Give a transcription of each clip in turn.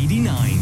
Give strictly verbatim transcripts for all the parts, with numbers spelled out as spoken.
eighty-nine.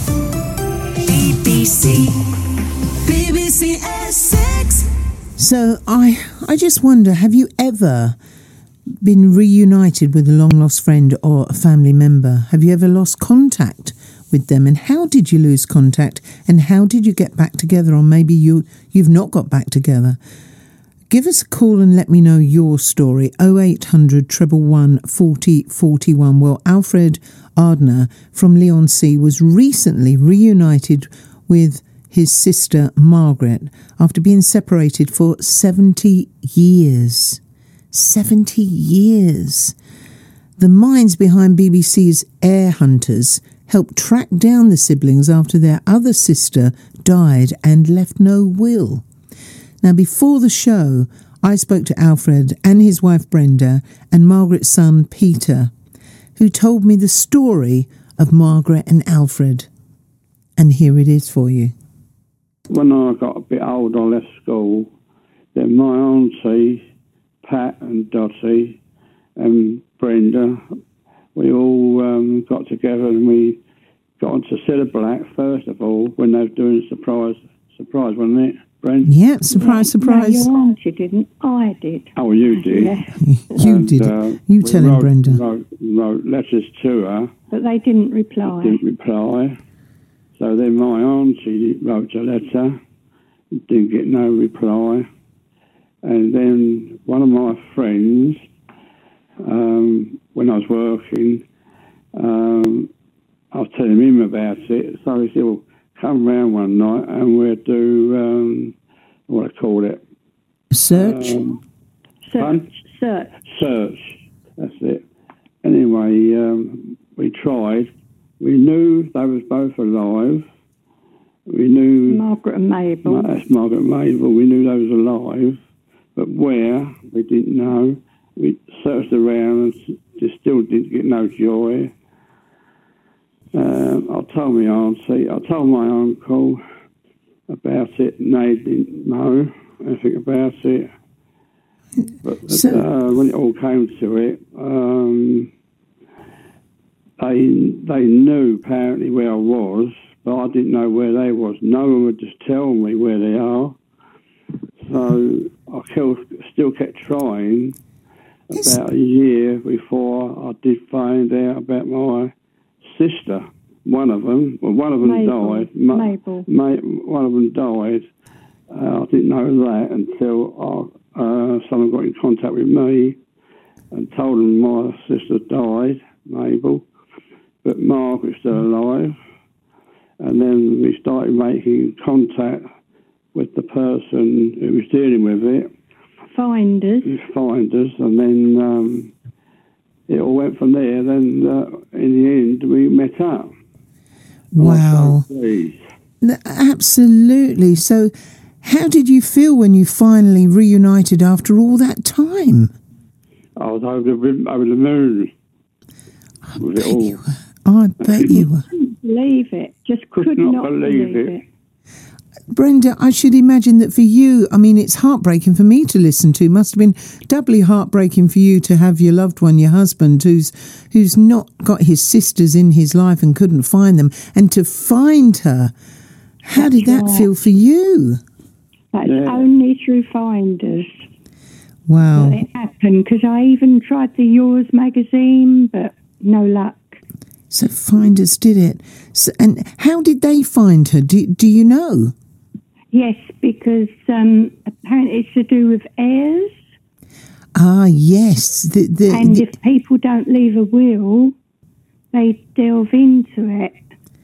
B B C. B B C Essex. So I, I just wonder, have you ever been reunited with a long-lost friend or a family member? Have you ever lost contact with them? And how did you lose contact? And how did you get back together? Or maybe you, you've not got back together. Give us a call and let me know your story. oh eight hundred, one one one, four oh four one. Well, Alfred Ardner from Leigh-on-Sea was recently reunited with his sister Margaret after being separated for seventy years. seventy years. The minds behind B B C's Air Hunters helped track down the siblings after their other sister died and left no will. Now, before the show, I spoke to Alfred and his wife Brenda and Margaret's son Peter, who told me the story of Margaret and Alfred. And here it is for you. When I got a bit old, I left school. Then my auntie, Pat and Dottie and Brenda, we all um, got together and we got onto Cilla Black, first of all, when they were doing surprise, surprise, wasn't it, Brenda? Yeah, surprise, surprise. No, your auntie didn't. I did. Oh, you did? Yeah. You and, did. Uh, you tell him, wrote, Brenda. Wrote, wrote letters to her. But they didn't reply. Didn't reply. So then my auntie wrote a letter, didn't get no reply. And then one of my friends, um, when I was working, um, I was telling him about it. So he said, well, come round one night and we'll do, um, what I call it? Search? Um, Search. fun? Search. Search, that's it. Anyway, um, we tried. We knew they was both alive. We knew... Margaret and Mabel. That's Margaret and Mabel. We knew they was alive. But where, we didn't know. We searched around and just still didn't get no joy. Um, I told my auntie, I told my uncle about it, and they didn't know anything about it. But So, uh, when it all came to it, um, they they knew apparently where I was, but I didn't know where they was. No one would just tell me where they are. So I still kept trying. About a year before I did find out about my sister. One of them, well, one of them Mabel. died. Ma- Mabel. Ma- one of them died. Uh, I didn't know that until I, uh, someone got in contact with me and told them my sister died, Mabel, but Margaret's still alive. And then we started making contact with the person who was dealing with it. Finders. Finders, and then um, it all went from there. Then uh, in the end, we met up. wow. So pleased. No, absolutely. So how did you feel when you finally reunited after all that time? I was over the, over the moon I with bet it all. you were. I bet you were. Couldn't believe it. Just could, Could not not believe believe it. it. Brenda, I should imagine that for you, I mean, it's heartbreaking for me to listen to. Must have been doubly heartbreaking for you to have your loved one, your husband, who's who's not got his sisters in his life and couldn't find them, and to find her. How That's did that right. feel for you? That's Yeah. only through Finders Wow. that it happened, because I even tried the Yours magazine, but no luck. So Finders did it. So, and how did they find her? Do, do you know? Yes, because um, apparently it's to do with heirs, Ah, yes. The, the, and the- if people don't leave a will, they delve into it.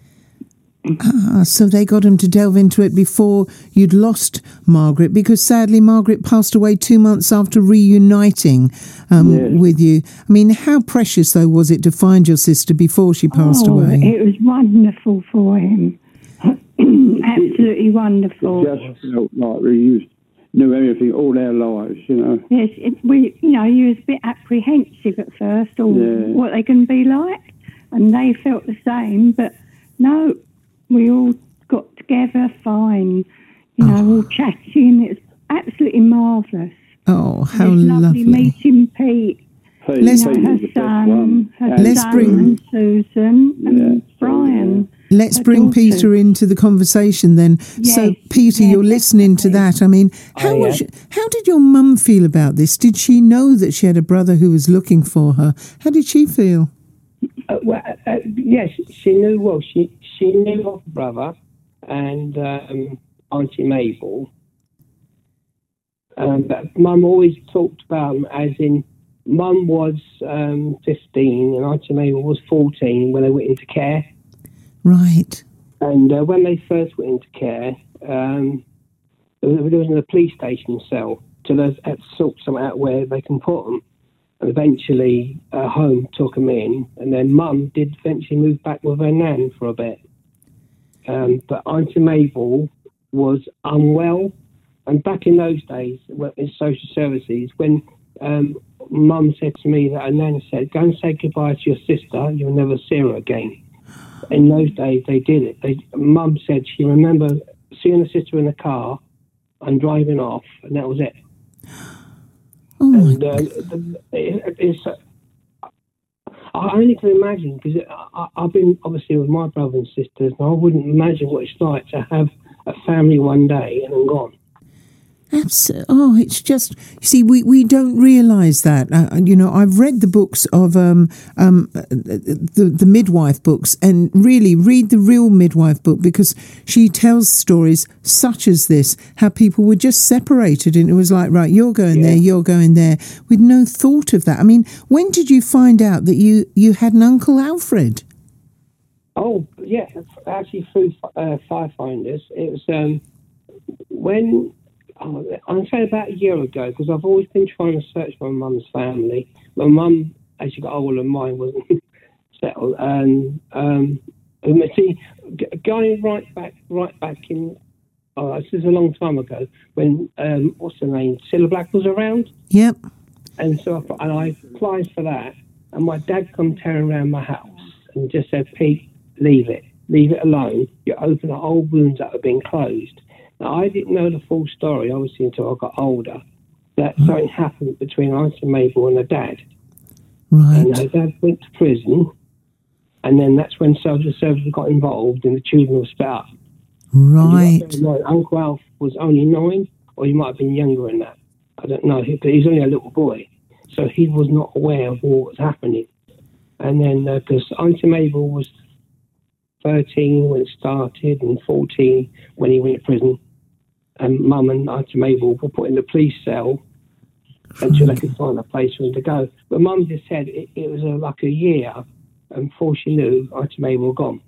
ah, so they got him to delve into it before you'd lost Margaret, because sadly Margaret passed away two months after reuniting um, Yes. with you. I mean, how precious, though, was it to find your sister before she passed oh, away? It was wonderful for him. Absolutely wonderful. It just felt like we used, knew everything all our lives, you know. Yes, it, we, you know, you was a bit apprehensive at first, or Yeah. what they can be like, and they felt the same. But no, we all got together fine, you know, all chatting. It was absolutely marvellous. Oh, how It was lovely, lovely. meeting Pete, Pete, Let's- you Pete know, her was the best son, one. her And Let's son bring- and Susan and Yeah, Brian. Let's her bring daughter. Peter into the conversation then. So, Yes, Peter, yes, you're listening to definitely. that. I mean, how Oh, was yeah. how did your mum feel about this? Did she know that she had a brother who was looking for her? How did she feel? Uh, well, uh, uh, yes, she knew. Well, she she knew of her brother and um, Auntie Mabel. Um, but Mum always talked about them as in, Mum was um, fifteen and Auntie Mabel was fourteen when they went into care. Right. And uh, when they first went into care, um, there was there was in a police station cell, so they had to sort something out where they can put them. And eventually, uh, home took them in, and then Mum did eventually move back with her nan for a bit. Um, but Auntie Mabel was unwell, and back in those days, well, in social services, when um, Mum said to me that her nan said, "Go and say goodbye to your sister, you'll never see her again." In those days, they did it. They, Mum said she remembered seeing her sister in the car and driving off, and that was it. Oh my And uh, the- it, it's, uh, I only can imagine, because I've been obviously with my brothers and sisters, and I wouldn't imagine what it's like to have a family one day and then gone. Absolutely. Oh, it's just, you see, we, we don't realise that. Uh, you know, I've read the books of um, um, the, the midwife books, and really read the real midwife book, because she tells stories such as this, how people were just separated, and it was like, right, you're going Yeah. there, you're going there, with no thought of that. I mean, when did you find out that you, you had an Uncle Alfred? Oh, yeah, actually through uh, Firefinders. It was um, when... Oh, I'd say about a year ago, because I've always been trying to search my mum's family. My mum, as she got older, mine wasn't settled. And um, and see, g- going right back, right back in, oh, this is a long time ago, when um, what's her name, Cilla Black was around, Yep. and so I, and I applied for that, and my dad come tearing around my house and just said, "Pete, leave it, leave it alone. You open the old wounds that have been closed." Now, I didn't know the full story, obviously, until I got older, that something happened between Auntie Mabel and her dad. Right. And her dad went to prison, and then that's when social services got involved and the children were split up. Right. And you got to bear in mind, Uncle Alf was only nine, or he might have been younger than that. I don't know, but he's only a little boy. So he was not aware of what was happening. And then, because uh, Auntie Mabel was thirteen when it started, and fourteen when he went to prison. And Mum and Auntie Mabel were put in the police cell until they could find a place for him to go. But Mum just said it, it was uh, like a year, and before she knew, Auntie Mabel was gone.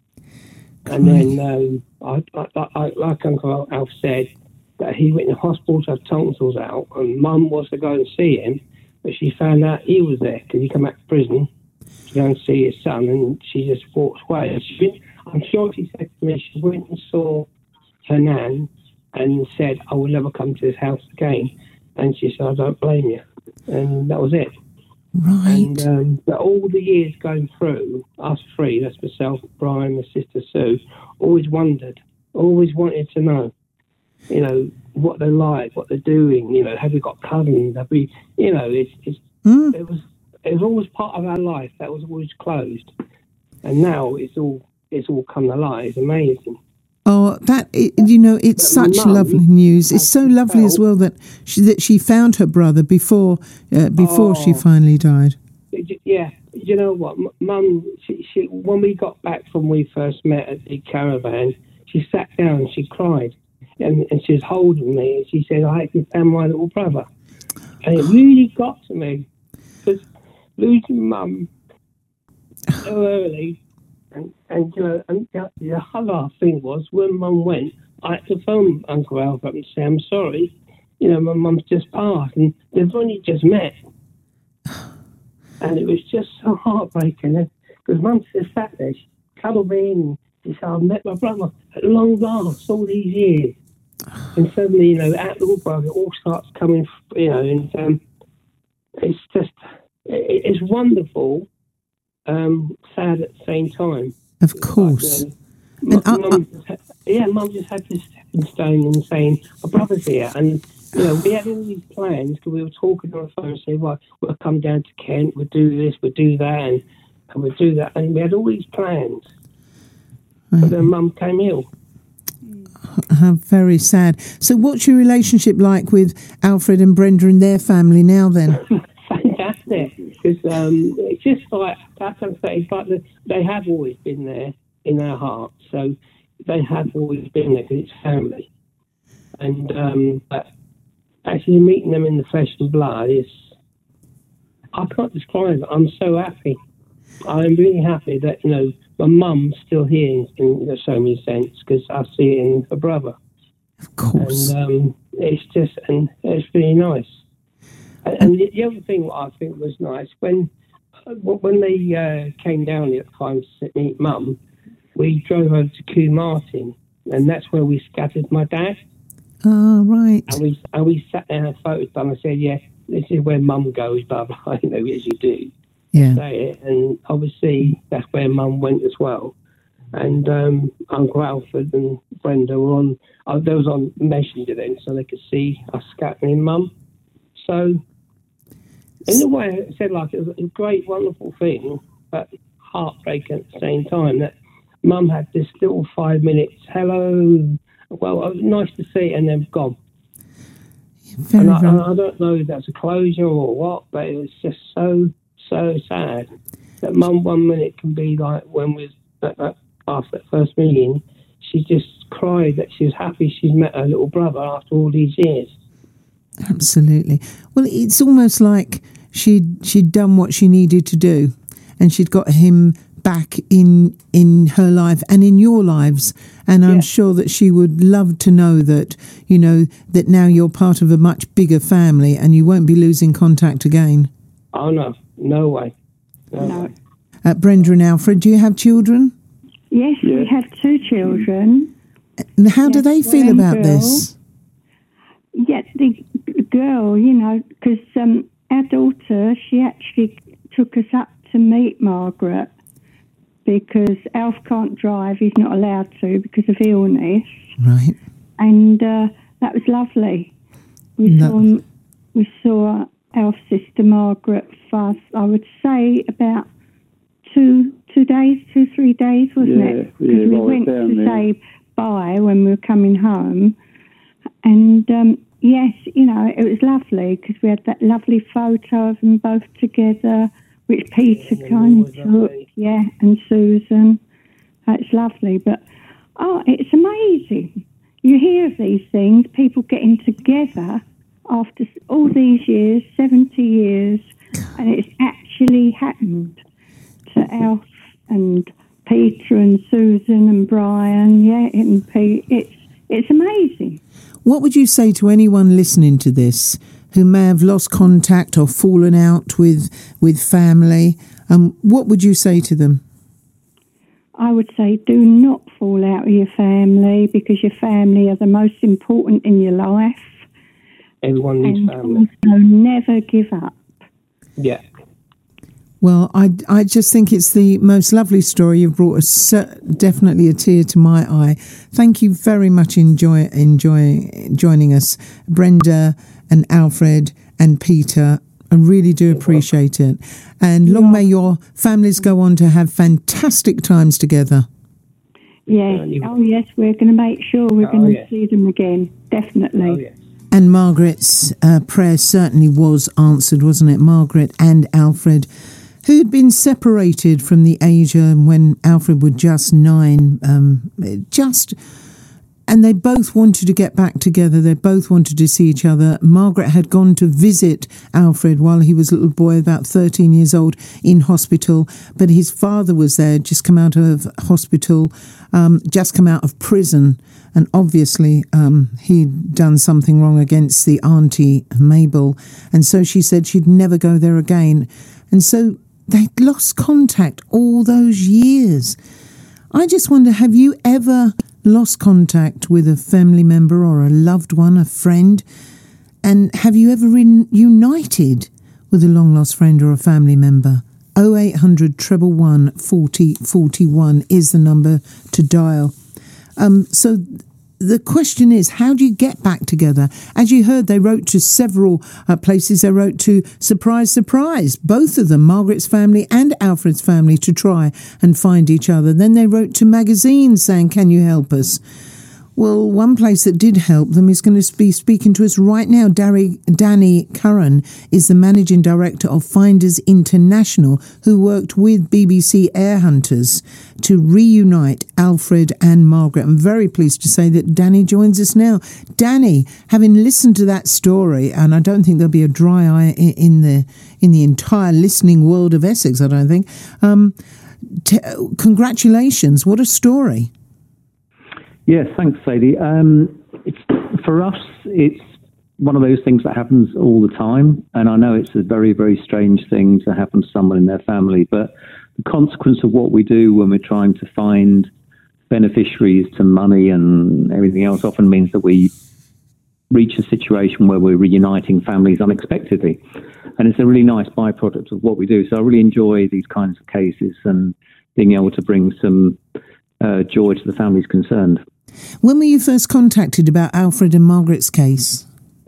And then, um, I, I, I, like Uncle Alf said, that he went to hospital to have tonsils out, and Mum was to go and see him, but she found out he was there because he came back to prison to go and see his son, and she just walked away. She, I'm sure she said to me, she went and saw her nan and said, "I will never come to this house again." And she said, "I don't blame you." And that was it. Right. And um, but all the years going through, us three, that's myself, Brian, my sister Sue, always wondered, always wanted to know, you know, what they're like, what they're doing. You know, have we got cousins? Have we, you know, it's, it's Mm. it was it was always part of our life that was always closed, and now it's all it's all come to light. It's amazing. Oh, that it, you know, it's But such Mum lovely news. It's so has lovely as felt- well that she, that she found her brother before uh, before she Oh. finally died. Yeah, you know what, M- Mum, she, she, when we got back from we first met at the caravan, she sat down and she cried, and, and she was holding me, and she said, "I actually found my little brother," and it really got to me, because losing Mum so early, and, and you know, and the, the other thing was when Mum went, I had to phone Uncle Alf up and say, "I'm sorry, you know, my mum's just passed," and they've only just met. And it was just so heartbreaking, because Mum just sat there, she cuddled me in, and she said, "I met my brother at long last, all these years." And suddenly, you know, that little brother all starts coming, you know, and um, it's just, it, it's wonderful, um, sad at the same time. Of course. Like, um, And I- Mum, just had, yeah, Mum just had this stepping stone and saying, "My brother's here," and you know, we had all these plans because we were talking on the phone, saying, "Well, we'll come down to Kent, we'll do this, we'll do that, and, and we'll do that," and we had all these plans. but then Mum came ill. How very sad. So what's your relationship like with Alfred and Brenda and their family now then? Fantastic. Because um, it's just like, that's what I'm saying, it's like the, they have always been there in our hearts. So they have always been there because it's family. And um, but actually meeting them in the flesh and blood is, I can't describe it. I'm so happy. I'm really happy that, you know, my mum's still here in, in so many sense because I see it in her brother. Of course. And um, it's just, and it's really nice. And, and the, the other thing I think was nice, when when they uh, came down here at the time to meet Mum, we drove over to Kew Martin, and that's where we scattered my dad. Oh, right. And we and we sat there and had photos done. I said, yeah, this is where Mum goes, blah, blah, you know, as you do. Yeah. Say it. And obviously that's where Mum went as well. And um, Uncle Alfred and Brenda were on, uh, they was on Messenger then, so they could see us scattering Mum. So, in a way, I said, like, it was a great, wonderful thing, but heartbreaking at the same time, that Mum had this little five minutes, hello, well, it was nice to see, and then gone. Very, and I, very... I don't know if that's a closure or what, but it was just so, so sad that Mum one minute can be like, when we at that, after that first meeting, she just cried that she was happy she's met her little brother after all these years. Absolutely. Well, it's almost like she'd she'd done what she needed to do, and she'd got him back in in her life and in your lives. And I'm yeah. sure that she would love to know that, you know, that now you're part of a much bigger family and you won't be losing contact again. Oh, no. No way. No. No. way. Uh, Brenda and Alfred, do you have children? Yes, Yeah. we have two children. And how do Yes, they feel boy and about girl. this? Yeah, the girl, you know, because um, our daughter, she actually took us up to meet Margaret because Alf can't drive. He's not allowed to because of illness. Right. And uh, that was lovely. We No. saw we saw Alf's sister Margaret for, I would say, about two two days, two, three days, wasn't Yeah, it? yeah, Because we while we're went down to there. say bye when we were coming home. And um, yes, you know, it was lovely because we had that lovely photo of them both together, which Peter Yeah, kind it of was took, lovely. yeah, and Susan. It's lovely, but oh, it's amazing. You hear of these things, people getting together after all these years, seventy years, and it's actually happened to Alf and Peter and Susan and Brian, yeah, and Pete. It's it's amazing. What would you say to anyone listening to this who may have lost contact or fallen out with with family? Um, what would you say to them? I would say do not fall out with your family because your family are the most important in your life. Everyone needs And family. also never give up. Yeah. Well, I, I just think it's the most lovely story. You've brought us cer- definitely a tear to my eye. Thank you very much enjoy enjoy joining us, Brenda and Alfred and Peter. I really do appreciate it. And long may your families go on to have fantastic times together. Yes. Uh, you- Oh, yes, we're going to make sure we're Oh, going to yes. see them again. Definitely. Oh, yes. And Margaret's uh, prayer certainly was answered, wasn't it? Margaret and Alfred, who'd been separated from the age um, when Alfred was just nine, um, just, and they both wanted to get back together. They both wanted to see each other. Margaret had gone to visit Alfred while he was a little boy, about thirteen years old, in hospital. But his father was there, just come out of hospital, um, just come out of prison. And obviously um, he'd done something wrong against the auntie Mabel. And so she said she'd never go there again. And so they'd lost contact all those years. I just wonder, have you ever lost contact with a family member or a loved one, a friend? And have you ever reunited with a long-lost friend or a family member? oh eight hundred, one one one, forty forty-one is the number to dial. Um, so the question is, how do you get back together? As you heard, they wrote to several uh, places. They wrote to, surprise, surprise, both of them, Margaret's family and Alfred's family, to try and find each other. Then they wrote to magazines saying, can you help us? Well, one place that did help them is going to be speaking to us right now. Dari, Danny Curran is the managing director of Finders International, who worked with B B C Air Hunters to reunite Alfred and Margaret. I'm very pleased to say that Danny joins us now. Danny, having listened to that story, and I don't think there'll be a dry eye in the in the entire listening world of Essex, I don't think. Um, t- congratulations! What a story. Yes, thanks, Sadie. Um, it's, for us, it's one of those things that happens all the time, and I know it's a very, very strange thing to happen to someone in their family, but the consequence of what we do when we're trying to find beneficiaries to money and everything else often means that we reach a situation where we're reuniting families unexpectedly, and it's a really nice byproduct of what we do. So I really enjoy these kinds of cases and being able to bring some uh, joy to the families concerned. When were you first contacted about Alfred and Margaret's case?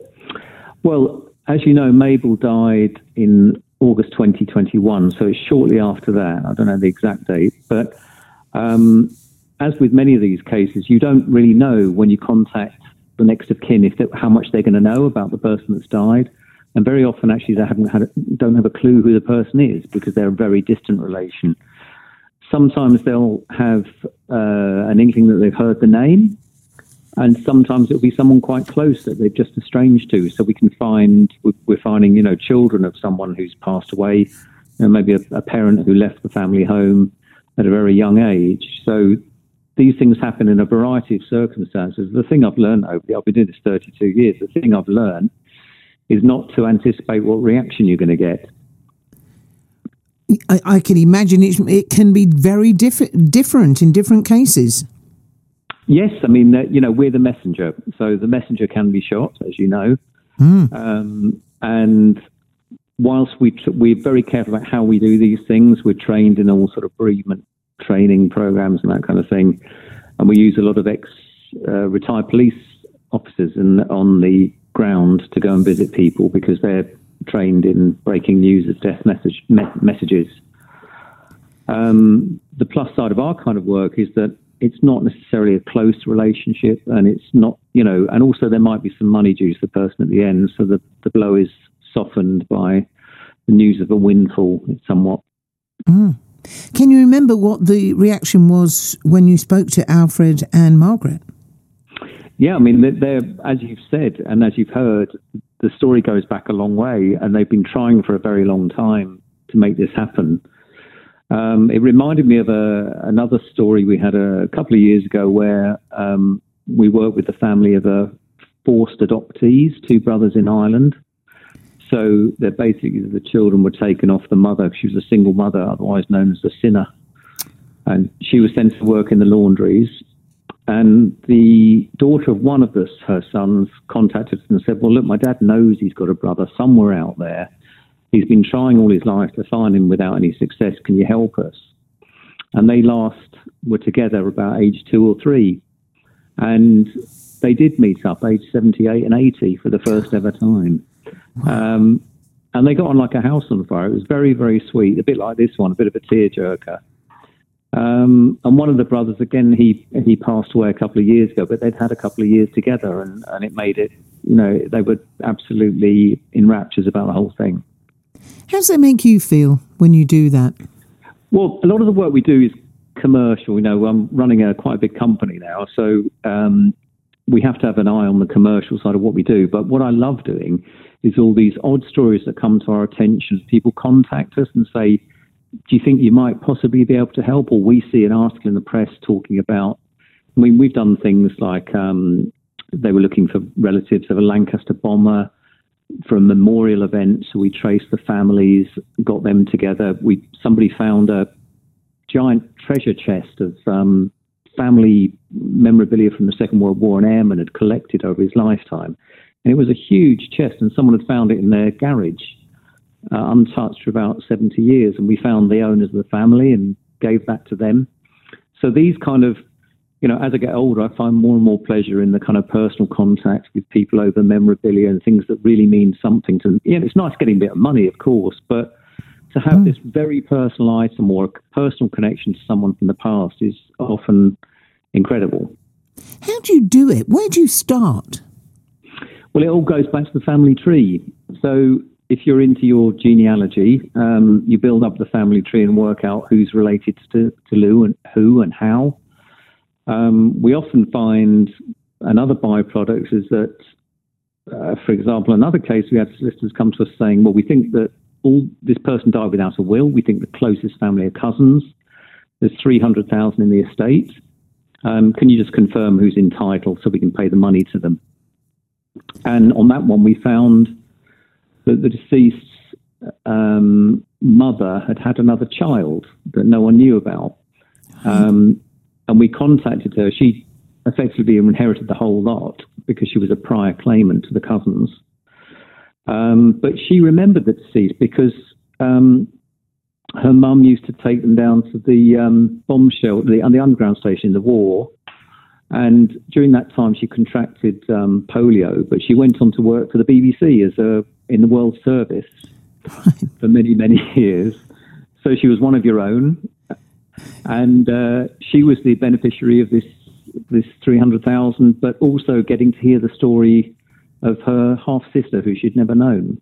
Well, as you know, Mabel died in August twenty twenty-one, so it's shortly after that. I don't know the exact date, but um, as with many of these cases, you don't really know when you contact the next of kin if how much they're going to know about the person that's died. And very often, actually, they haven't had, don't have a clue who the person is because they're a very distant relation. Sometimes they'll have uh, an inkling that they've heard the name, and sometimes it'll be someone quite close that they're just estranged to. So we can find, we're finding, you know, children of someone who's passed away, you know, maybe a, a parent who left the family home at a very young age. So these things happen in a variety of circumstances. The thing I've learned over the, I've been doing this thirty-two years, the thing I've learned is not to anticipate what reaction you're going to get. I, I can imagine it, it can be very diff- different in different cases. Yes, I mean, uh, you know, we're the messenger. So the messenger can be shot, as you know. Mm. Um, and whilst we tr- we're very careful about how we do these things, we're trained in all sort of bereavement training programs and that kind of thing. And we use a lot of ex-retired uh, police officers in, on the ground to go and visit people because they're trained in breaking news of death message, me- messages. Um, the plus side of our kind of work is that it's not necessarily a close relationship, and it's not, you know, and also there might be some money due to the person at the end, so the, the blow is softened by the news of a windfall somewhat. Mm. Can you remember what the reaction was when you spoke to Alfred and Margaret? Yeah, I mean, they're, they're, as you've said, and as you've heard, the story goes back a long way, and they've been trying for a very long time to make this happen. Um, it reminded me of a, another story we had a, a couple of years ago where um, we worked with the family of a forced adoptees, two brothers in Ireland. So they're basically, the children were taken off the mother. She was a single mother, otherwise known as the sinner. And she was sent to work in the laundries. And the daughter of one of the, her sons contacted us and said, well, look, my dad knows he's got a brother somewhere out there. He's been trying all his life to find him without any success. Can you help us? And they last were together about age two or three. And they did meet up age seventy-eight and eighty for the first ever time. Um, and they got on like a house on fire. It was very, very sweet, a bit like this one, a bit of a tearjerker. Um, and one of the brothers, again, he he passed away a couple of years ago, but they'd had a couple of years together, and, and it made it, you know, they were absolutely in raptures about the whole thing. How does that make you feel when you do that? Well, a lot of the work we do is commercial. You know, I'm running a quite a big company now, so um, we have to have an eye on the commercial side of what we do. But what I love doing is all these odd stories that come to our attention. People contact us and say, do you think you might possibly be able to help? Or we see an article in the press talking about, I mean, we've done things like um, they were looking for relatives of a Lancaster bomber for a memorial event. So we traced the families, got them together. We Somebody found a giant treasure chest of um, family memorabilia from the Second World War an airman had collected over his lifetime. And it was a huge chest, and someone had found it in their garage, uh, untouched for about seventy years. And we found the owners of the family and gave that to them. So these kind of you know, as I get older, I find more and more pleasure in the kind of personal contact with people over memorabilia and things that really mean something to them. Yeah, it's nice getting a bit of money, of course, but to have mm. this very personal item or a personal connection to someone from the past is often incredible. How do you do it? Where do you start? Well, it all goes back to the family tree. So if you're into your genealogy, um, you build up the family tree and work out who's related to, to Lou and who and how. Um, we often find another byproduct is that, uh, for example, another case, we had solicitors come to us saying, well, we think that all this person died without a will. We think the closest family are cousins. There's three hundred thousand in the estate. Um, can you just confirm who's entitled so we can pay the money to them? And on that one, we found that the deceased's um, mother had had another child that no one knew about. Um, and we contacted her. She effectively inherited the whole lot because she was a prior claimant to the cousins. Um, but she remembered the deceased because um, her mum used to take them down to the um, bomb shelter, the, the underground station in the war. And during that time, she contracted um, polio, but she went on to work for the B B C as a in the World Service for many, many years. So she was one of your own, and uh, she was the beneficiary of this this three hundred thousand, but also getting to hear the story of her half sister who she'd never known.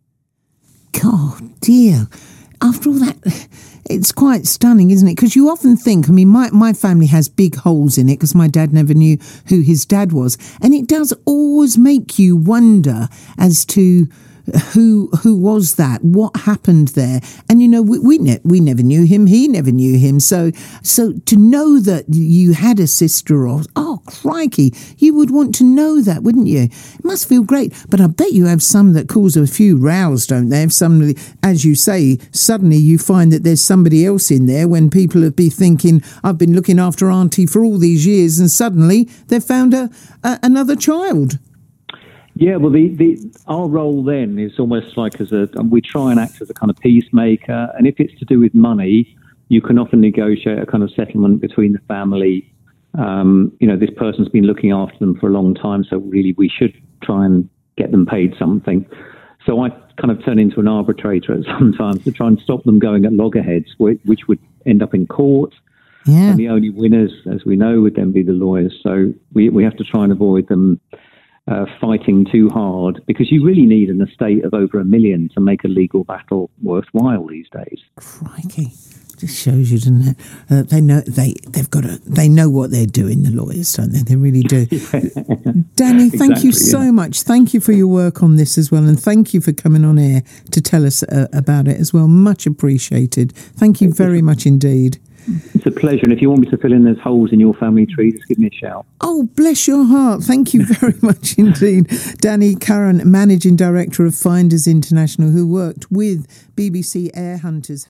God, dear. After all that, it's quite stunning, isn't it? Because you often think, I mean, my, my family has big holes in it because my dad never knew who his dad was. And it does always make you wonder as to who who was that, what happened there. And, you know, we we, ne- we never knew him, he never knew him. So so to know that you had a sister or, oh, crikey, you would want to know that, wouldn't you? It must feel great. But I bet you have some that cause a few rows, don't they? If somebody, as you say, suddenly you find that there's somebody else in there when people have been thinking, I've been looking after Auntie for all these years, and suddenly they've found a, a another child. Yeah, well, the, the our role then is almost like as a, we try and act as a kind of peacemaker. And if it's to do with money, you can often negotiate a kind of settlement between the family. Um, you know, this person's been looking after them for a long time, so really we should try and get them paid something. So I kind of turn into an arbitrator at sometimes to try and stop them going at loggerheads, which, which would end up in court. Yeah. And the only winners, as we know, would then be the lawyers. So we we have to try and avoid them Uh, fighting too hard, because you really need an estate of over a million to make a legal battle worthwhile these days. Crikey. Just shows you, doesn't it? Uh, they know they they've got a they know what they're doing, the lawyers, don't they? They really do. yeah. Danny, thank exactly, you so yeah. much. Thank you for your work on this as well, and thank you for coming on air to tell us uh, about it as well. Much appreciated. Thank you very much indeed. It's a pleasure. And if you want me to fill in those holes in your family tree, just give me a shout. Oh, bless your heart. Thank you very much indeed. Danny Curran, Managing Director of Finders International, who worked with B B C Air Hunters.